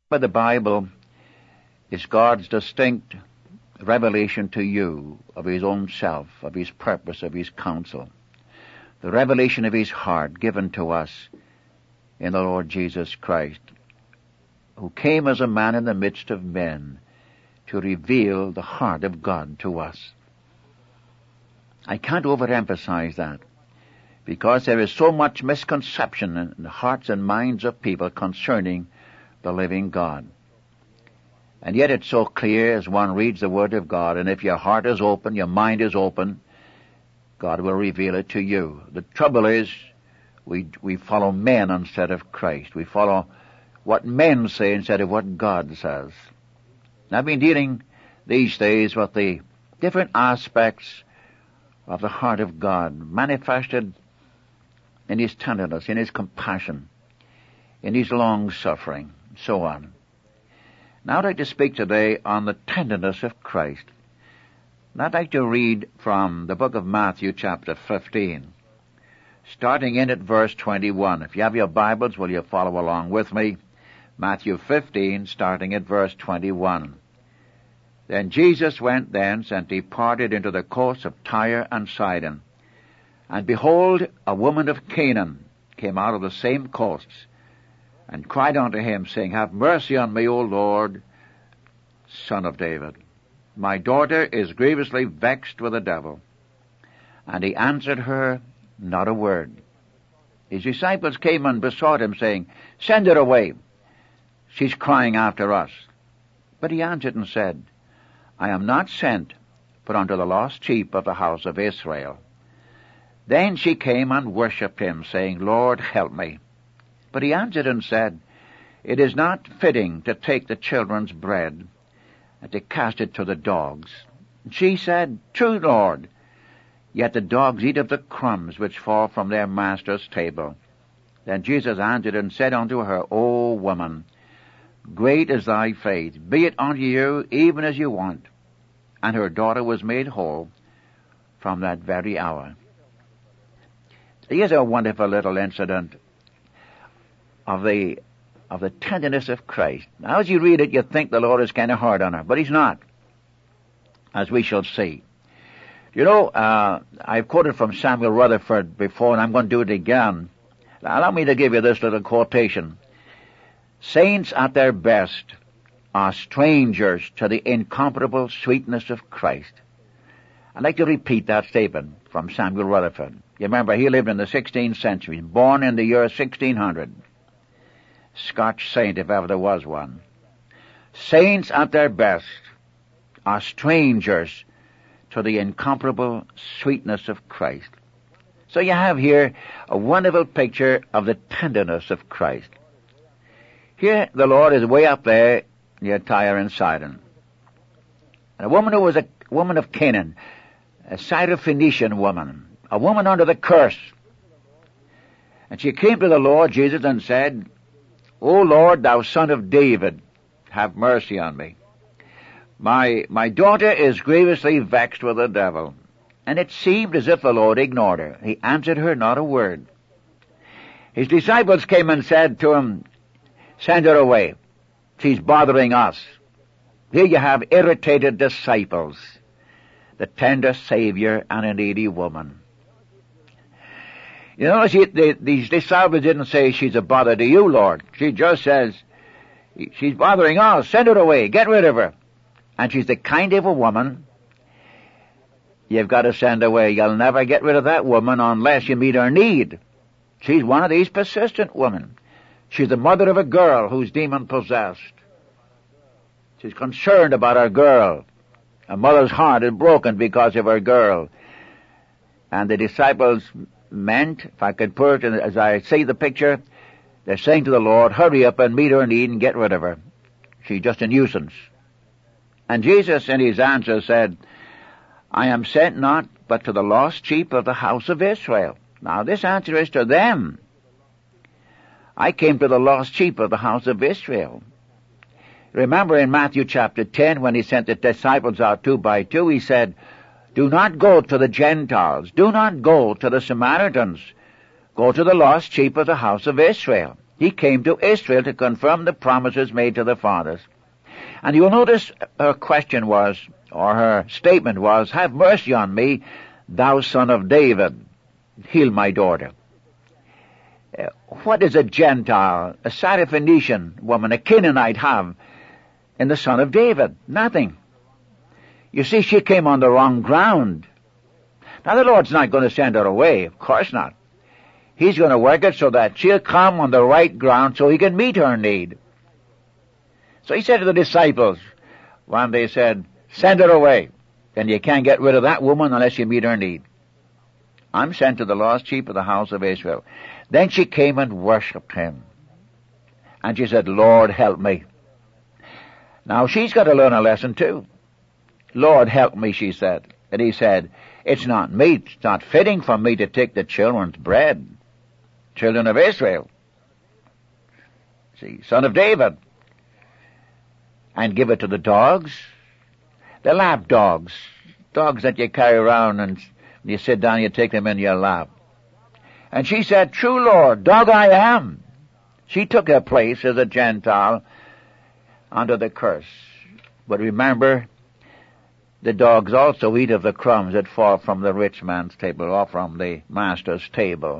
But the Bible is God's distinct revelation to you of His own self, of His purpose, of His counsel. The revelation of His heart given to us in the Lord Jesus Christ, who came as a man in the midst of men to reveal the heart of God to us. I can't overemphasize that, because there is so much misconception in the hearts and minds of people concerning the living God. And yet it's so clear as one reads the Word of God, and if your heart is open, your mind is open, God will reveal it to you. The trouble is, we follow men instead of Christ. We follow what men say instead of what God says. And I've been dealing these days with the different aspects of the heart of God, manifested in His tenderness, in His compassion, in His long-suffering, and so on. Now I'd like to speak today on the tenderness of Christ. And I'd like to read from the book of Matthew chapter 15, starting in at verse 21. If you have your Bibles, will you follow along with me? Matthew 15, starting at verse 21. Then Jesus went thence and departed into the coasts of Tyre and Sidon. And behold, a woman of Canaan came out of the same coasts, and cried unto him, saying, Have mercy on me, O Lord, Son of David. My daughter is grievously vexed with the devil. And he answered her not a word. His disciples came and besought him, saying, Send her away. She's crying after us. But he answered and said, I am not sent but unto the lost sheep of the house of Israel. Then she came and worshipped him, saying, Lord, help me. But he answered and said, It is not fitting to take the children's bread and to cast it to the dogs. And she said, True, Lord, yet the dogs eat of the crumbs which fall from their master's table. Then Jesus answered and said unto her, O woman, great is thy faith. Be it unto you even as you want. And her daughter was made whole from that very hour. Here's a wonderful little incident of the tenderness of Christ. Now, as you read it, you think the Lord is kind of hard on her, but He's not, as we shall see. You know, I've quoted from Samuel Rutherford before, and I'm going to do it again. Allow me to give you this little quotation. Saints at their best are strangers to the incomparable sweetness of Christ. I'd like to repeat that statement from Samuel Rutherford. You remember, he lived in the 16th century, born in the year 1600. Scotch saint, if ever there was one. Saints at their best are strangers to the incomparable sweetness of Christ. So you have here a wonderful picture of the tenderness of Christ. Here the Lord is way up there near Tyre and Sidon. And a woman who was a woman of Canaan, a Syrophoenician woman, a woman under the curse. And she came to the Lord Jesus and said, O Lord, thou Son of David, have mercy on me. My daughter is grievously vexed with the devil. And it seemed as if the Lord ignored her. He answered her not a word. His disciples came and said to him, Send her away. She's bothering us. Here you have irritated disciples, the tender Savior and a needy woman. You know, these disciples didn't say, she's a bother to you, Lord. She just says, she's bothering us. Send her away. Get rid of her. And she's the kind of a woman you've got to send away. You'll never get rid of that woman unless you meet her need. She's one of these persistent women. She's the mother of a girl who's demon-possessed. She's concerned about her girl. A mother's heart is broken because of her girl. And the disciples meant, if I could put it as I see the picture, they're saying to the Lord, hurry up and meet her need and get rid of her. She's just a nuisance. And Jesus in his answer said, I am sent not but to the lost sheep of the house of Israel. Now this answer is to them. I came to the lost sheep of the house of Israel. Remember in Matthew chapter 10, when he sent the disciples out 2 by 2, he said, do not go to the Gentiles. Do not go to the Samaritans. Go to the lost sheep of the house of Israel. He came to Israel to confirm the promises made to the fathers. And you'll notice her question was, or her statement was, have mercy on me, thou son of David. Heal my daughter. What does a Gentile, a Syrophoenician woman, a Canaanite have in the son of David? Nothing. You see, she came on the wrong ground. Now the Lord's not going to send her away, of course not. He's going to work it so that she'll come on the right ground so he can meet her need. So he said to the disciples, when they said, send her away, then you can't get rid of that woman unless you meet her need. I'm sent to the lost sheep of the house of Israel. Then she came and worshipped him. And she said, Lord, help me. Now she's got to learn a lesson too. Lord, help me, she said. And he said, it's not meet, it's not fitting for me to take the children's bread. Children of Israel. See, son of David. And give it to the dogs. The lap dogs. Dogs that you carry around and you sit down, you take them in your lap. And she said, true Lord, dog I am. She took her place as a Gentile under the curse. But remember, the dogs also eat of the crumbs that fall from the rich man's table or from the master's table.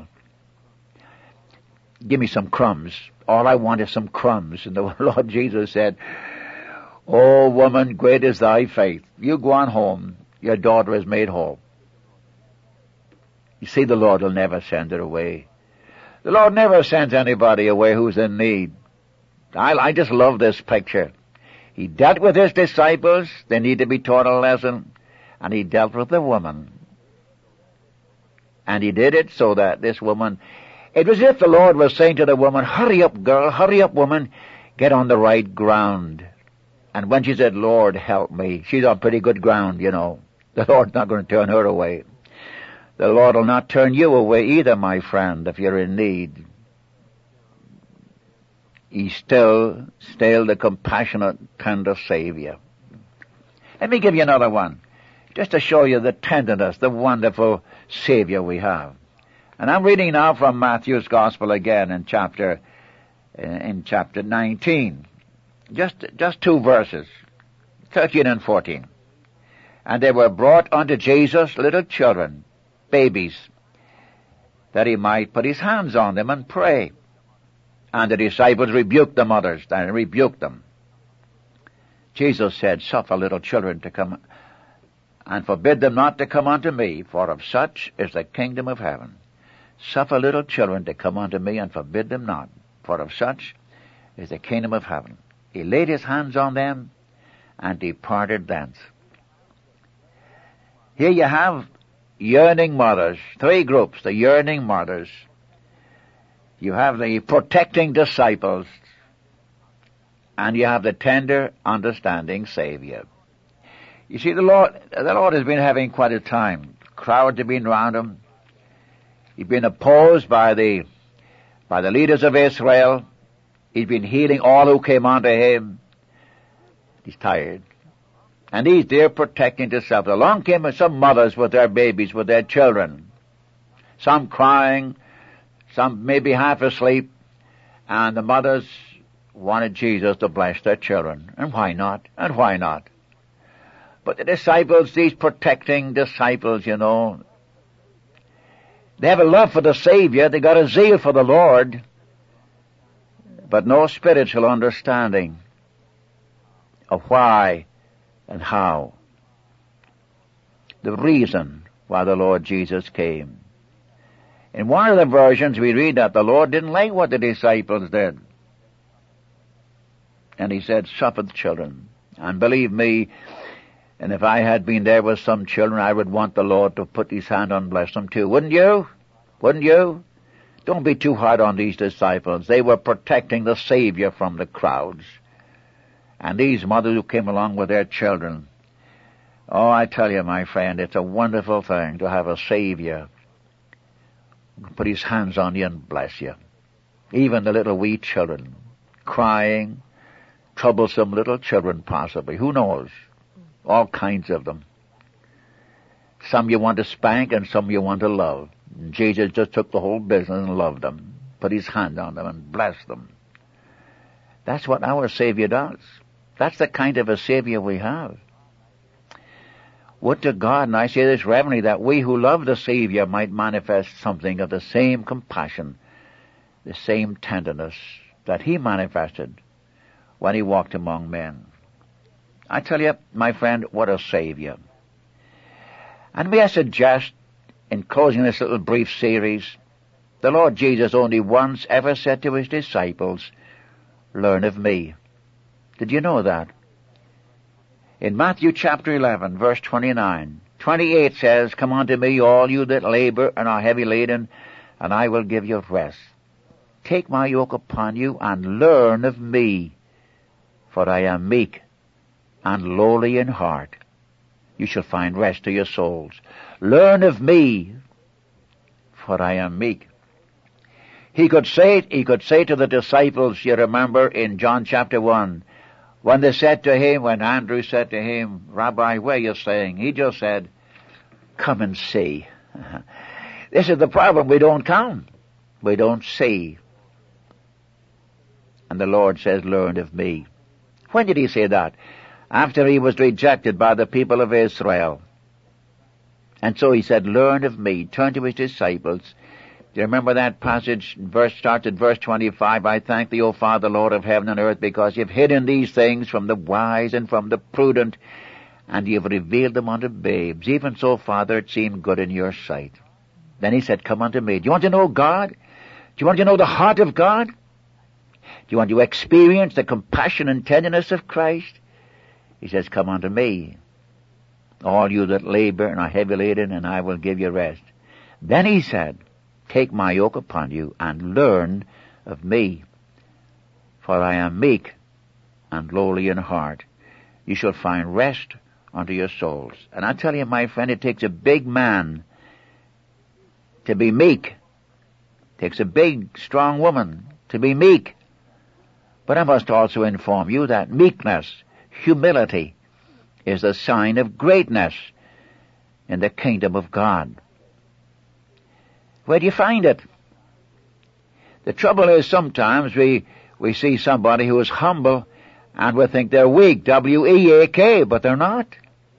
Give me some crumbs. All I want is some crumbs. And the Lord Jesus said, oh, woman, great is thy faith. You go on home. Your daughter is made whole. You see, the Lord will never send her away. The Lord never sends anybody away who's in need. I just love this picture. He dealt with his disciples. They need to be taught a lesson. And he dealt with the woman. And he did it so that this woman, it was as if the Lord was saying to the woman, hurry up, girl, hurry up, woman, get on the right ground. And when she said, Lord, help me, she's on pretty good ground, you know. The Lord's not going to turn her away. The Lord will not turn you away either, my friend, if you're in need. He's still the compassionate, tender Savior. Let me give you another one, just to show you the tenderness, the wonderful Savior we have. And I'm reading now from Matthew's Gospel again in chapter 19. Just 2 verses, 13 and 14. And they were brought unto Jesus little children, babies, that he might put his hands on them and pray. And the disciples rebuked the mothers and rebuked them. Jesus said, suffer little children to come, and forbid them not to come unto me, for of such is the kingdom of heaven. Suffer little children to come unto me, and forbid them not, for of such is the kingdom of heaven. He laid his hands on them, and departed thence. Here you have yearning mothers, 3 groups, the yearning mothers. You have the protecting disciples, and you have the tender, understanding Savior. You see, the Lord has been having quite a time. Crowds have been around him. He's been opposed by the leaders of Israel. He's been healing all who came unto him. He's tired. And he's there protecting disciples. Along came some mothers with their babies, with their children. Some crying, some maybe half asleep. And the mothers wanted Jesus to bless their children. And why not? And why not? But the disciples, these protecting disciples, you know, they have a love for the Savior. They got a zeal for the Lord, but no spiritual understanding of why and how. The reason why the Lord Jesus came. In one of the versions we read that the Lord didn't like what the disciples did. And he said, suffer the children. And believe me, and if I had been there with some children, I would want the Lord to put his hand on and bless them too. Wouldn't you? Wouldn't you? Don't be too hard on these disciples. They were protecting the Savior from the crowds. And these mothers who came along with their children. Oh, I tell you, my friend, it's a wonderful thing to have a Savior who can put his hands on you and bless you. Even the little wee children, crying, troublesome little children possibly. Who knows? All kinds of them. Some you want to spank and some you want to love. And Jesus just took the whole business and loved them. put his hand on them and bless them. That's what our Savior does. That's the kind of a Savior we have. Would to God, and I say this reverently, that we who love the Savior might manifest something of the same compassion, the same tenderness that he manifested when he walked among men. I tell you, my friend, what a Savior. And may I suggest, in closing this little brief series, the Lord Jesus only once ever said to his disciples, "Learn of me." Did you know that? In Matthew chapter 11, verse 29, 28 says, "Come unto me, all you that labor and are heavy laden, and I will give you rest. Take my yoke upon you and learn of me, for I am meek and lowly in heart. You shall find rest to your souls. Learn of me, for I am meek." He could say to the disciples, you remember in John chapter 1, when Andrew said to him, "Rabbi, where are you staying?" He just said, "Come and see." This is the problem. We don't come. We don't see. And the Lord says, "Learn of me." When did he say that? After he was rejected by the people of Israel. And so he said, "Learn of me." Turn to his disciples. Do you remember that passage? Starts at verse 25. "I thank thee, O Father, Lord of heaven and earth, because you've hidden these things from the wise and from the prudent, and you've revealed them unto babes. Even so, Father, it seemed good in your sight." Then he said, "Come unto me." Do you want to know God? Do you want to know the heart of God? Do you want to experience the compassion and tenderness of Christ? He says, "Come unto me, all you that labor and are heavy laden, and I will give you rest." Then he said, "Take my yoke upon you and learn of me, for I am meek and lowly in heart. You shall find rest unto your souls." And I tell you, my friend, it takes a big man to be meek. It takes a big, strong woman to be meek. But I must also inform you that meekness, humility, is the sign of greatness in the kingdom of God. Where do you find it? The trouble is sometimes we see somebody who is humble and we think they're weak, W-E-A-K, but they're not.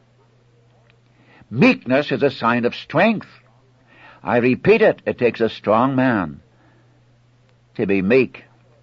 Meekness is a sign of strength. I repeat it, it takes a strong man to be meek.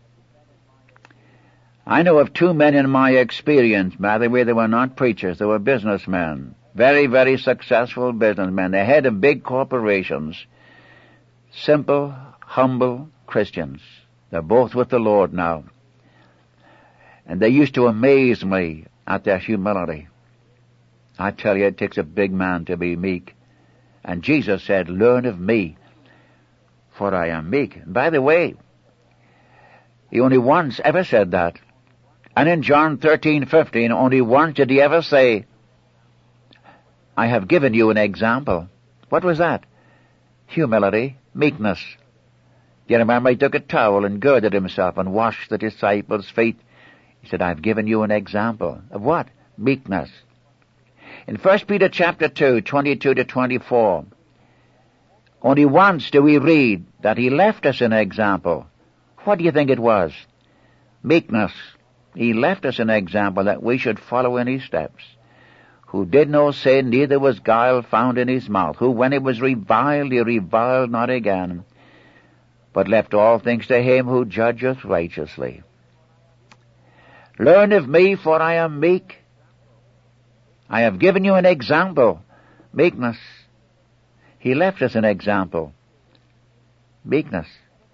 I know of two men in my experience, by the way, they were not preachers, they were businessmen. Very, very successful businessmen. They head of big corporations. Simple, humble Christians. They're both with the Lord now. And they used to amaze me at their humility. I tell you, it takes a big man to be meek. And Jesus said, "Learn of me, for I am meek." And by the way, he only once ever said that. And in John 13:15, only once did he ever say, "I have given you an example." What was that? Humility, meekness. Do you remember he took a towel and girded himself and washed the disciples' feet? He said, "I've given you an example." Of what? Meekness. In 1 Peter chapter 2, 22 to 24, only once do we read that he left us an example. What do you think it was? Meekness. He left us an example that we should follow in his steps. Who did no sin, neither was guile found in his mouth. Who, when he was reviled, he reviled not again, but left all things to him who judgeth righteously. Learn of me, for I am meek. I have given you an example. Meekness. He left us an example. Meekness.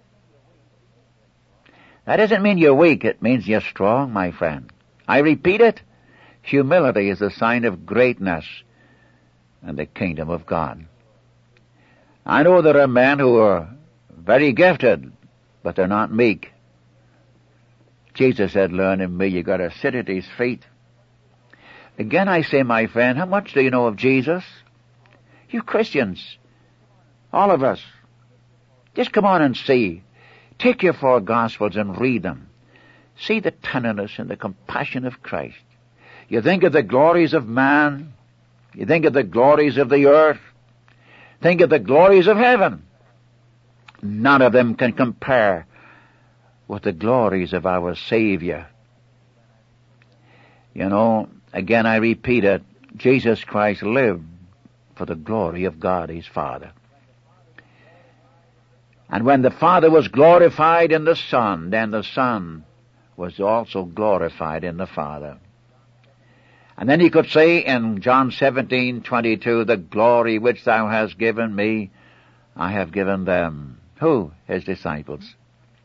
That doesn't mean you're weak. It means you're strong, my friend. I repeat it. Humility is a sign of greatness in the kingdom of God. I know there are men who are very gifted, but they're not meek. Jesus said, "Learn of me." You've got to sit at his feet. Again I say, my friend, how much do you know of Jesus? You Christians, all of us, just come on and see. Take your 4 Gospels and read them. See the tenderness and the compassion of Christ. You think of the glories of man. You think of the glories of the earth. Think of the glories of heaven. None of them can compare with the glories of our Savior. You know, again I repeat it, Jesus Christ lived for the glory of God his Father. And when the Father was glorified in the Son, then the Son was also glorified in the Father. And then he could say in John 17:22, the glory which thou hast given me, I have given them. Who? His disciples.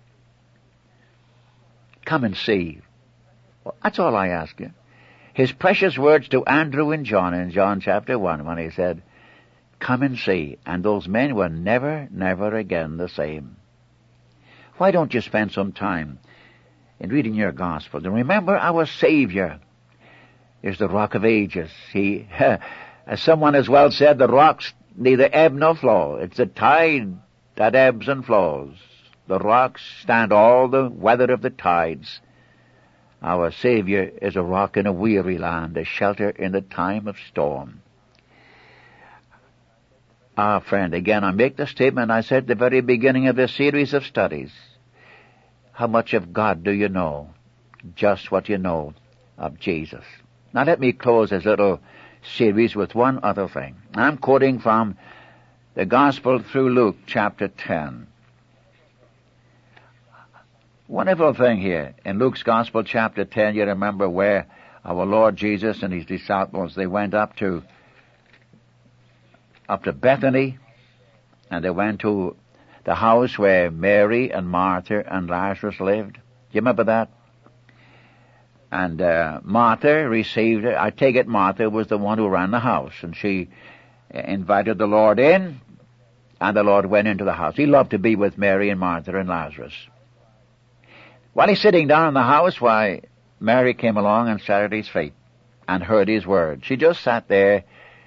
Come and see. Well, that's all I ask you. His precious words to Andrew and John in John chapter 1 when he said, come and see. And those men were never, never again the same. Why don't you spend some time in reading your gospel and remember our Savior is the Rock of Ages. He, as someone has well said, the rocks neither ebb nor flow. It's the tide that ebbs and flows. The rocks stand all the weather of the tides. Our Savior is a rock in a weary land, a shelter in the time of storm. Ah, friend, again I make the statement I said at the very beginning of this series of studies. How much of God do you know? Just what you know of Jesus. Now let me close this little series with one other thing. I'm quoting from the Gospel through Luke chapter 10. Wonderful thing here. In Luke's Gospel chapter 10, you remember where our Lord Jesus and his disciples, they went up to Bethany, and they went to the house where Mary and Martha and Lazarus lived. Do you remember that? And Martha received it. I take it Martha was the one who ran the house, and she invited the Lord in, and the Lord went into the house. He loved to be with Mary and Martha and Lazarus. While he's sitting down in the house, why, Mary came along and sat at his feet and heard his word. She just sat there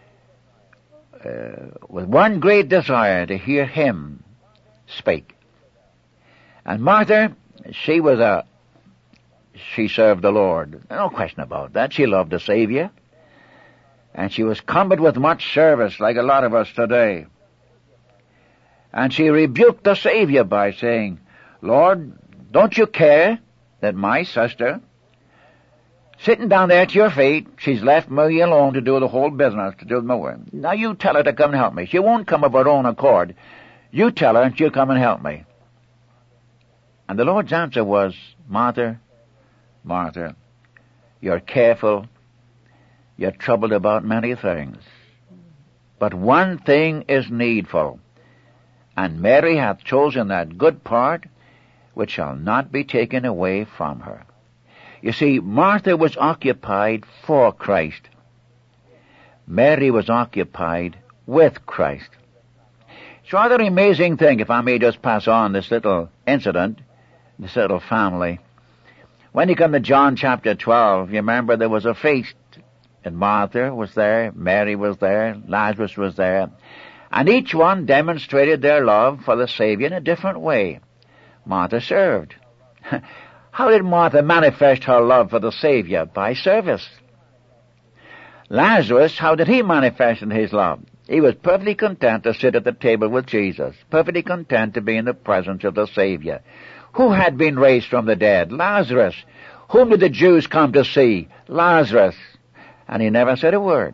with one great desire to hear him speak. And Martha, she served the Lord. No question about that. She loved the Savior. And she was cumbered with much service, like a lot of us today. And she rebuked the Savior by saying, Lord, don't you care that my sister, sitting down there at your feet, she's left me alone to do the whole business, to do my work. Now you tell her to come and help me. She won't come of her own accord. You tell her and she'll come and help me. And the Lord's answer was, Martha, Martha, you're careful, you're troubled about many things. But one thing is needful, and Mary hath chosen that good part which shall not be taken away from her. You see, Martha was occupied for Christ. Mary was occupied with Christ. It's a rather amazing thing, if I may just pass on this little incident, this little family. When you come to John chapter 12, you remember there was a feast, and Martha was there, Mary was there, Lazarus was there, and each one demonstrated their love for the Savior in a different way. Martha served. How did Martha manifest her love for the Savior? By service. Lazarus, how did he manifest his love? He was perfectly content to sit at the table with Jesus, perfectly content to be in the presence of the Savior. Who had been raised from the dead? Lazarus. Whom did the Jews come to see? Lazarus. And he never said a word.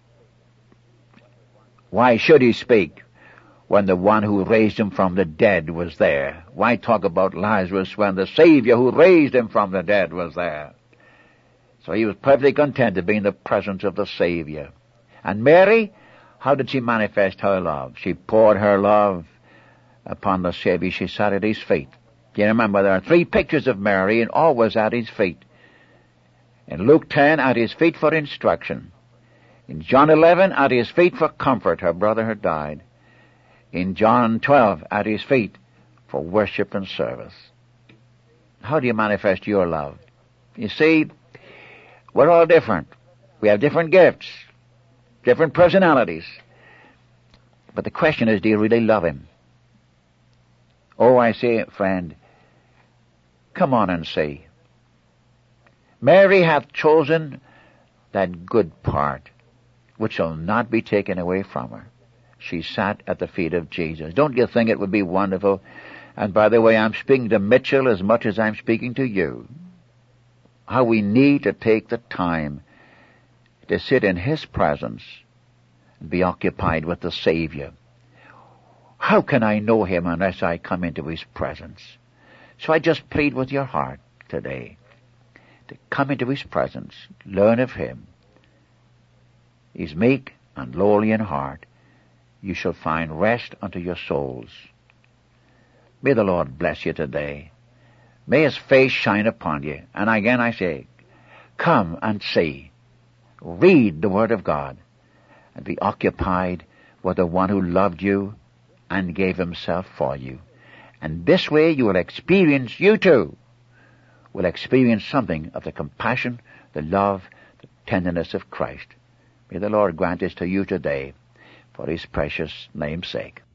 Why should he speak when the one who raised him from the dead was there? Why talk about Lazarus when the Savior who raised him from the dead was there? So he was perfectly content to be in the presence of the Savior. And Mary, how did she manifest her love? She poured her love upon the Savior. She sat at his feet. You remember there are 3 pictures of Mary, and always at his feet. In Luke 10, at his feet for instruction. In John 11, at his feet for comfort. Her brother had died. In John 12, at his feet for worship and service. How do you manifest your love? You see, we're all different. We have different gifts, different personalities. But the question is, do you really love him? Oh, I say, friend, come on and see. Mary hath chosen that good part, which shall not be taken away from her. she sat at the feet of Jesus. Don't you think it would be wonderful? And by the way, I'm speaking to Mitchell as much as I'm speaking to you. How we need to take the time to sit in His presence and be occupied with the Savior. How can I know Him unless I come into His presence? So I just plead with your heart today to come into His presence, learn of Him. He's meek and lowly in heart. You shall find rest unto your souls. May the Lord bless you today. May His face shine upon you. And again I say, come and see. Read the Word of God and be occupied with the one who loved you and gave Himself for you. And this way you too will experience something of the compassion, the love, the tenderness of Christ. May the Lord grant this to you today for His precious name's sake.